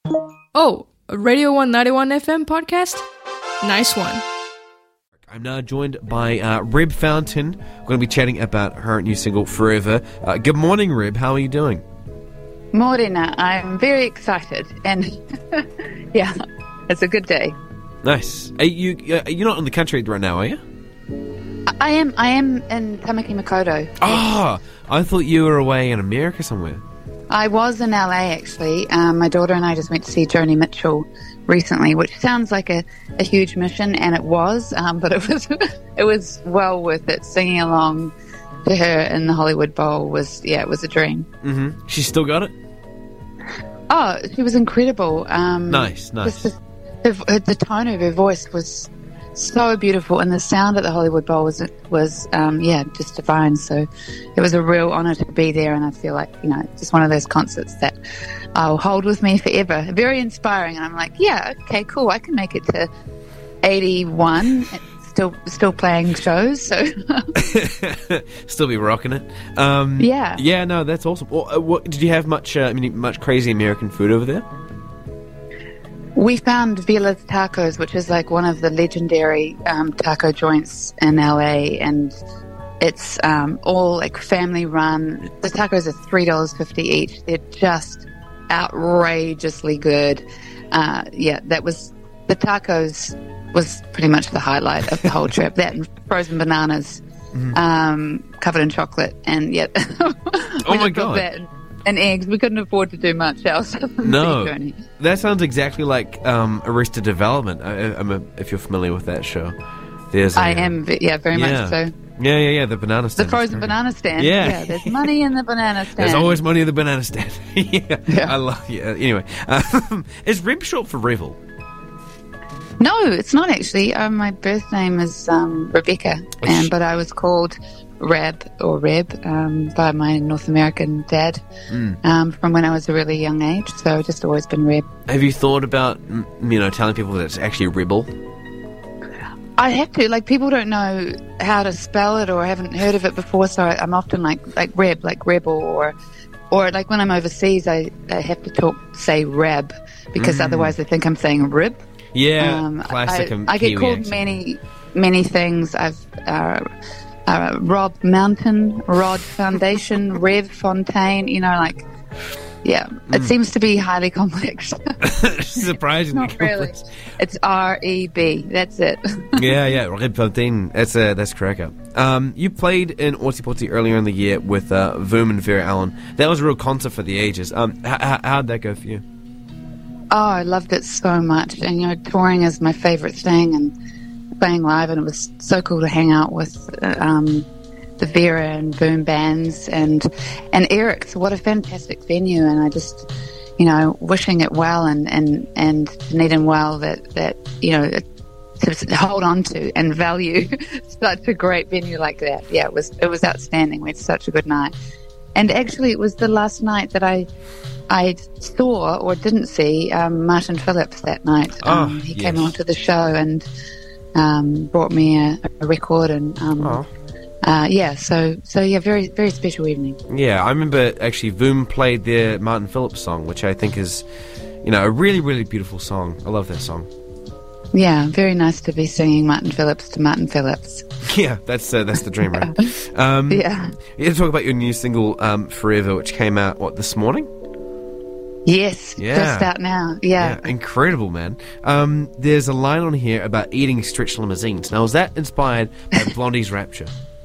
Oh, a Radio 191 FM podcast? Nice one. I'm now joined by Reb Fountain. We're going to be chatting about her new single, Forever. Good morning, Reb. How are you doing? Morena, I'm very excited, and yeah, it's a good day. Nice. You're not in the country right now, are you? I am in Tamaki Makaurau. Ah, I thought you were away in America somewhere. I was in LA, actually. My daughter and I just went to see Joni Mitchell recently, which sounds like a huge mission, and it was, but it was well worth it. Singing along to her in the Hollywood Bowl it was a dream. Mm-hmm. She still got it? Oh, she was incredible. Nice. The tone of her voice was so beautiful, and the sound at the Hollywood Bowl was just divine. So it was a real honour to be there, and I feel like, just one of those concerts that I'll hold with me forever. Very inspiring, and I'm like, yeah, okay, cool, I can make it to 81, still playing shows, so still be rocking it. Yeah, no, that's awesome. Well, did you have much crazy American food over there? We found Vila's Tacos, which is like one of the legendary taco joints in LA, and it's all like family run. The tacos are $3.50 each. They're just outrageously good. That was the tacos was pretty much the highlight of the whole trip. That and frozen bananas, covered in chocolate, and oh my god. That and eggs. We couldn't afford to do much else. No, that sounds exactly like Arrested Development. If you're familiar with that show, I am. Yeah, very much so. Yeah. The banana stand. The frozen banana stand. Yeah. There's money in the banana stand. There's always money in the banana stand. I love you. Anyway, is Reb short for Revel? No, it's not actually. My birth name is Rebecca, but I was called Reb by my North American dad from when I was a really young age. So I've just always been Reb. Have you thought about telling people that it's actually Rebel? I have to. Like, people don't know how to spell it or haven't heard of it before, so I'm often like Reb, like rebel, or like when I'm overseas, I have to say Reb because otherwise they think I'm saying rib. Yeah, classic. I get called many things. I've Rob Mountain, Rod Foundation, Rev Fontaine. It seems to be highly complex. Surprisingly Not really. It's R-E-B. That's it. yeah, Reb Fontaine. That's cracker. You played in Ōtepoti earlier in the year with Voom and Vera Allen. That was a real concert for the ages. How'd that go for you? Oh, I loved it so much. And, touring is my favourite thing, and playing live, and it was so cool to hang out with the Vera and Boom bands and Eric's. What a fantastic venue, and I just, wishing it well and Dunedin well that to hold on to and value such a great venue like that. Yeah, it was outstanding. We had such a good night. And actually, it was the last night that I saw or didn't see Martin Phillips that night. He came onto the show and brought me a record and very, very special evening. Yeah, I remember actually Voom played their Martin Phillips song, which I think is, a really, really beautiful song. I love that song. Yeah, very nice to be singing Martin Phillips to Martin Phillips. Yeah, that's the dream, right? Yeah. You had to talk about your new single, Forever, which came out, this morning? Yes, just out now. Yeah, incredible, man. There's a line on here about eating stretch limousines. Now, was that inspired by Blondie's Rapture?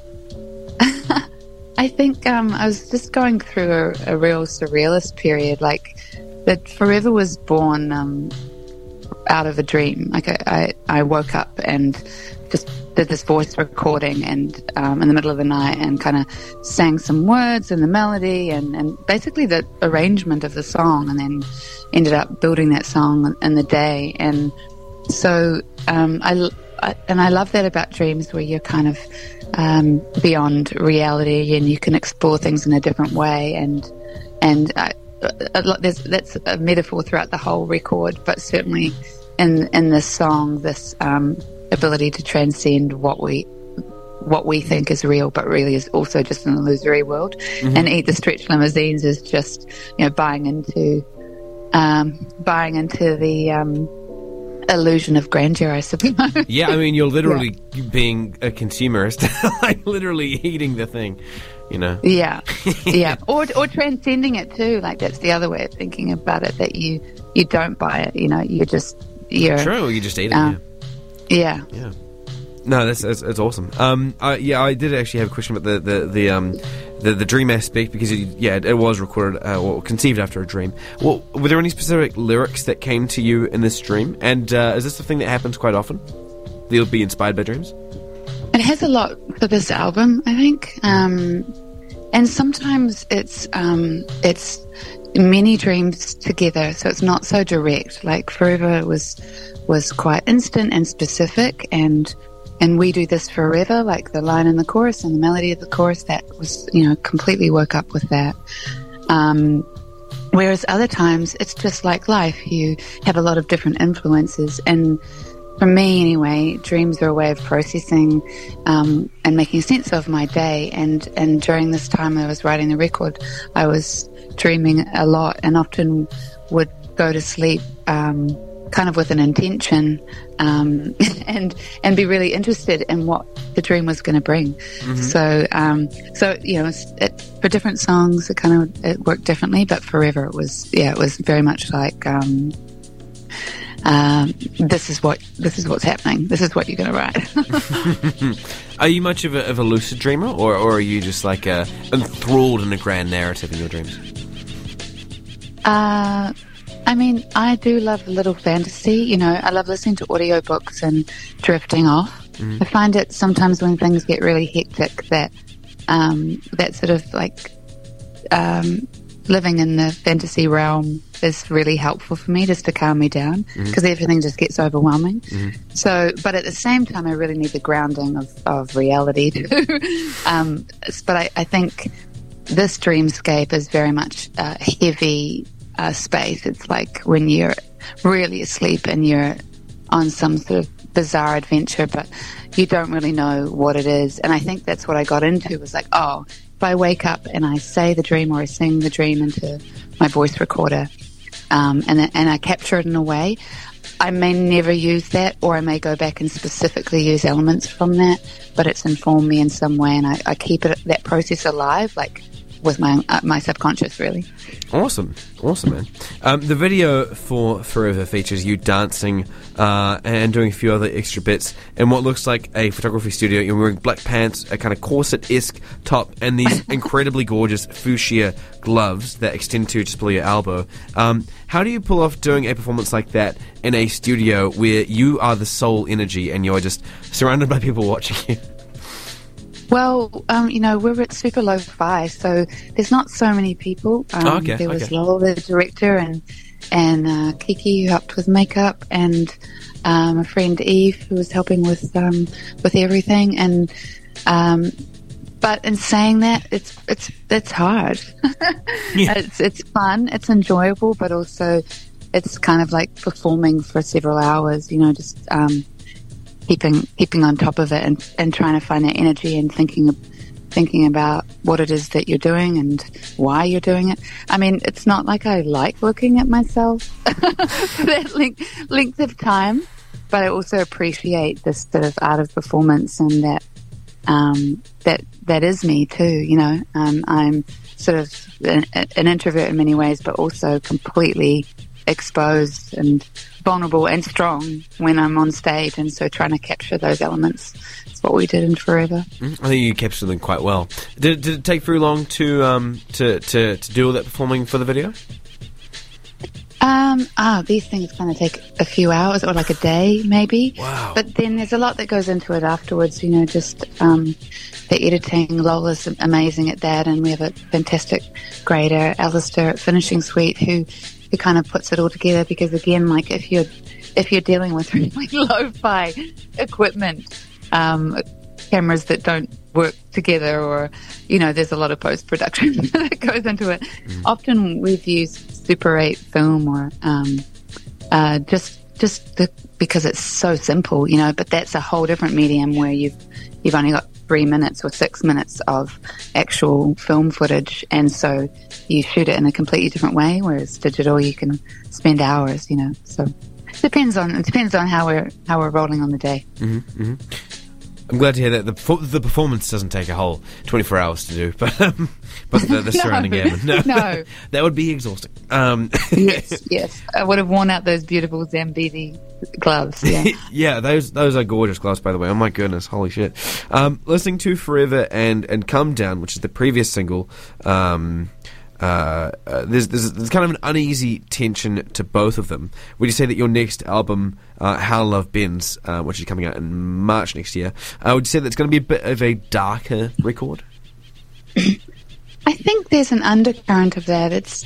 I think I was just going through a real surrealist period. Like, that Forever was born out of a dream. Like, I woke up and just did this voice recording and in the middle of the night and kind of sang some words and the melody and basically the arrangement of the song, and then ended up building that song in the day. And so I love that about dreams, where you're kind of beyond reality and you can explore things in a different way. And that's a metaphor throughout the whole record, but certainly in this song, this ability to transcend what we think is real, but really is also just an illusory world. Mm-hmm. And Eat the Stretch Limousines is just, buying into buying into the illusion of grandeur, I suppose. Yeah, I mean, you're literally being a consumerist, like literally eating the thing, you know. Yeah, yeah, or transcending it too. Like that's the other way of thinking about it. That you don't buy it. You know, you're true. You just eat it. Yeah. No, that's awesome. I did actually have a question about the dream aspect because it was recorded or conceived after a dream. Well, were there any specific lyrics that came to you in this dream? And is this the thing that happens quite often? That you'll be inspired by dreams? It has a lot for this album, I think, and sometimes it's many dreams together, so it's not so direct. Like Forever was quite instant and specific, and we do this forever, like the line in the chorus and the melody of the chorus, that was, completely woke up with that. Whereas other times it's just like life. You have a lot of different influences, and for me anyway, dreams are a way of processing and making sense of my day. And during this time I was writing the record, I was dreaming a lot and often would go to sleep kind of with an intention and be really interested in what the dream was going to bring. Mm-hmm. So for different songs it worked differently, but Forever it was very much like this is what's happening. This is what you're going to write. Are you much of a lucid dreamer, or are you just like enthralled in a grand narrative in your dreams? I mean, I do love a little fantasy. I love listening to audiobooks and drifting off. Mm. I find it sometimes when things get really hectic that sort of like living in the fantasy realm is really helpful for me, just to calm me down, because everything just gets overwhelming. Mm. So, but at the same time, I really need the grounding of reality too. But I think this dreamscape is very much heavy space. It's like when you're really asleep and you're on some sort of bizarre adventure, but you don't really know what it is. And I think that's what I got into, was like, if I wake up and I say the dream or I sing the dream into my voice recorder, and I capture it in a way, I may never use that, or I may go back and specifically use elements from that, but it's informed me in some way, and I keep that process alive, like with my subconscious, really. Awesome, man. The video for Forever features you dancing and doing a few other extra bits in what looks like a photography studio. You're wearing black pants, a kind of corset-esque top, and these incredibly gorgeous fuchsia gloves that extend to just below your elbow. How do you pull off doing a performance like that in a studio where you are the sole energy and you're just surrounded by people watching you? Well, we're at super lo-fi, so there's not so many people. There was Lowell, the director, and Kiki, who helped with makeup, and a friend Eve, who was helping with everything. And but in saying that, it's hard. Yeah. It's fun, it's enjoyable, but also it's kind of like performing for several hours. Just keeping on top of it and trying to find that energy and thinking about what it is that you're doing and why you're doing it. I mean, it's not like I like looking at myself for that length of time, but I also appreciate this sort of art of performance, and that is me too. I'm sort of an introvert in many ways, but also completely exposed and vulnerable and strong when I'm on stage, and so trying to capture those elements is what we did in Forever. I think you captured them quite well. Did it take very long to do all that performing for the video? These things kind of take a few hours or like a day maybe. Wow. But then there's a lot that goes into it afterwards, just the editing. Lola's amazing at that, and we have a fantastic grader, Alistair, at Finishing Suite, who kind of puts it all together, because again, like if you're dealing with really lo-fi equipment, cameras that don't work together, or there's a lot of post-production that goes into it. Often we've used Super 8 film, or because it's so simple, but that's a whole different medium where you've only got 3 minutes or 6 minutes of actual film footage, and so you shoot it in a completely different way, whereas digital you can spend hours, so it depends on how we're rolling on the day. I'm glad to hear that the performance doesn't take a whole 24 hours to do, but the surrounding gamut. No, that would be exhausting. Yes, I would have worn out those beautiful Zambezi gloves. Yeah, yeah, those are gorgeous gloves, by the way. Oh my goodness, holy shit! Listening to Forever and Come Down, which is the previous single. There's kind of an uneasy tension to both of them. Would you say that your next album, How Love Bends, which is coming out in March next year, would you say that it's going to be a bit of a darker record? I think there's an undercurrent of that. It's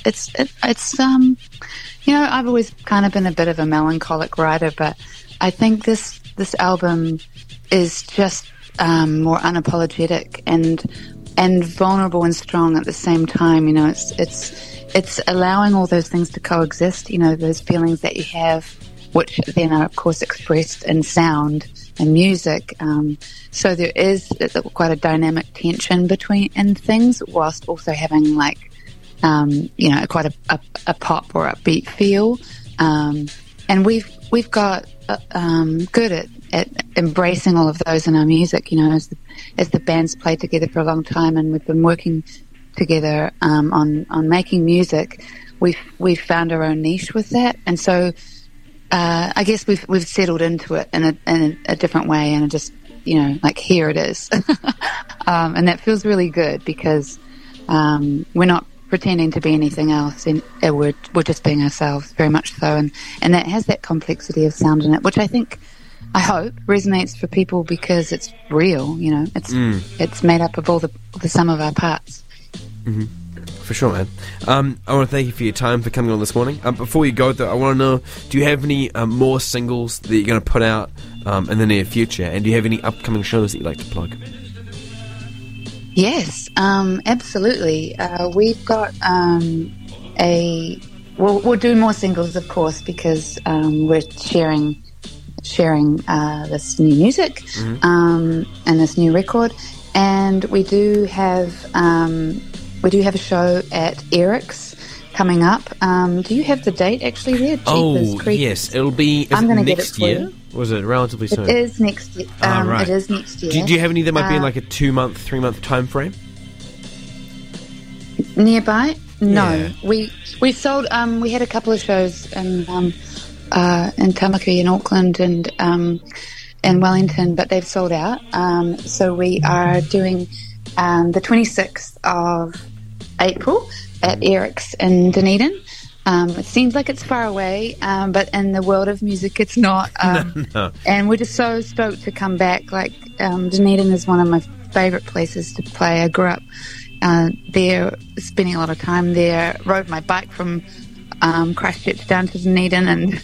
I've always kind of been a bit of a melancholic writer, but I think this album is just more unapologetic and vulnerable and strong at the same time. It's allowing all those things to coexist, those feelings that you have, which then are of course expressed in sound and music. So there is quite a dynamic tension in things, whilst also having quite a pop or upbeat feel. And we've got good at embracing all of those in our music, as the band's played together for a long time, and we've been working together on making music. We've found our own niche with that, and so I guess we've settled into it in a different way, and just here it is, and that feels really good because we're not pretending to be anything else, and we're just being ourselves, very much so, and that has that complexity of sound in it, which I hope resonates for people because it's real. It's made up of all the sum of our parts. Mm-hmm. For sure, man. I want to thank you for your time, for coming on this morning. Before you go, though, I want to know, do you have any more singles that you're going to put out in the near future, and do you have any upcoming shows that you'd like to plug? Yes, absolutely. We've got we'll do more singles, of course, because we're sharing this new music and this new record, and we do have a show at Eric's coming up. Do you have the date actually there? Yes, it'll be next year. Or is it relatively soon? It is next year. Right. It is next year. Do you have any that might be in like a 2-month, 3-month time frame? Nearby? No. Yeah. We sold. We had a couple of shows in Tamaki in Auckland and in Wellington, but they've sold out. So we are doing the 26th of April at Eric's in Dunedin. It seems like it's far away, but in the world of music, it's not. No. And we're just so stoked to come back. Dunedin is one of my favourite places to play. I grew up there, spending a lot of time there. Rode my bike from Christchurch down to Dunedin, and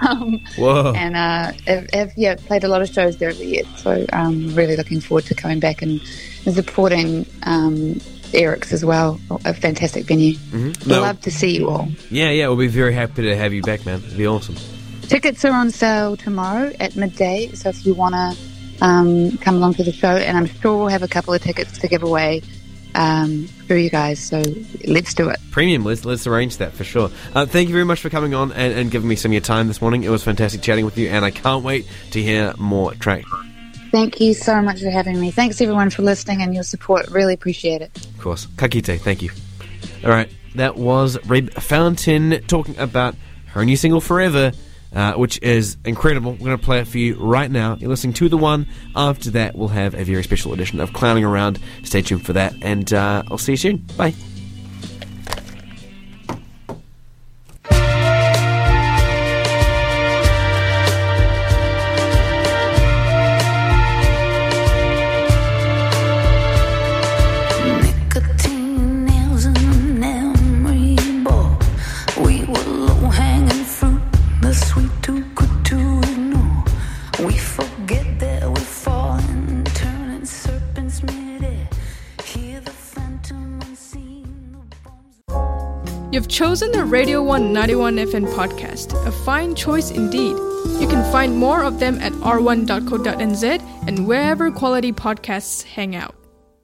have played a lot of shows there over the years. So I'm really looking forward to coming back and supporting Eric's as well. A fantastic venue. Mm-hmm. Love to see you all. Yeah, we'll be very happy to have you back, man. It'll be awesome. Tickets are on sale tomorrow at midday, so if you want to come along to the show, and I'm sure we'll have a couple of tickets to give away through you guys, so let's do it. Premium, let's arrange that for sure. Thank you very much for coming on and giving me some of your time this morning. It was fantastic chatting with you, and I can't wait to hear more tracks. Thank you so much for having me. Thanks everyone for listening and your support. Really appreciate it. Of course. Ka kite, thank you. Alright, that was Reb Fountain talking about her new single Forever, which is incredible. We're going to play it for you right now. You're listening to the one. After that, we'll have a very special edition of Clowning Around. Stay tuned for that, and I'll see you soon. Bye. You've chosen the Radio 191 FM podcast, a fine choice indeed. You can find more of them at r1.co.nz and wherever quality podcasts hang out.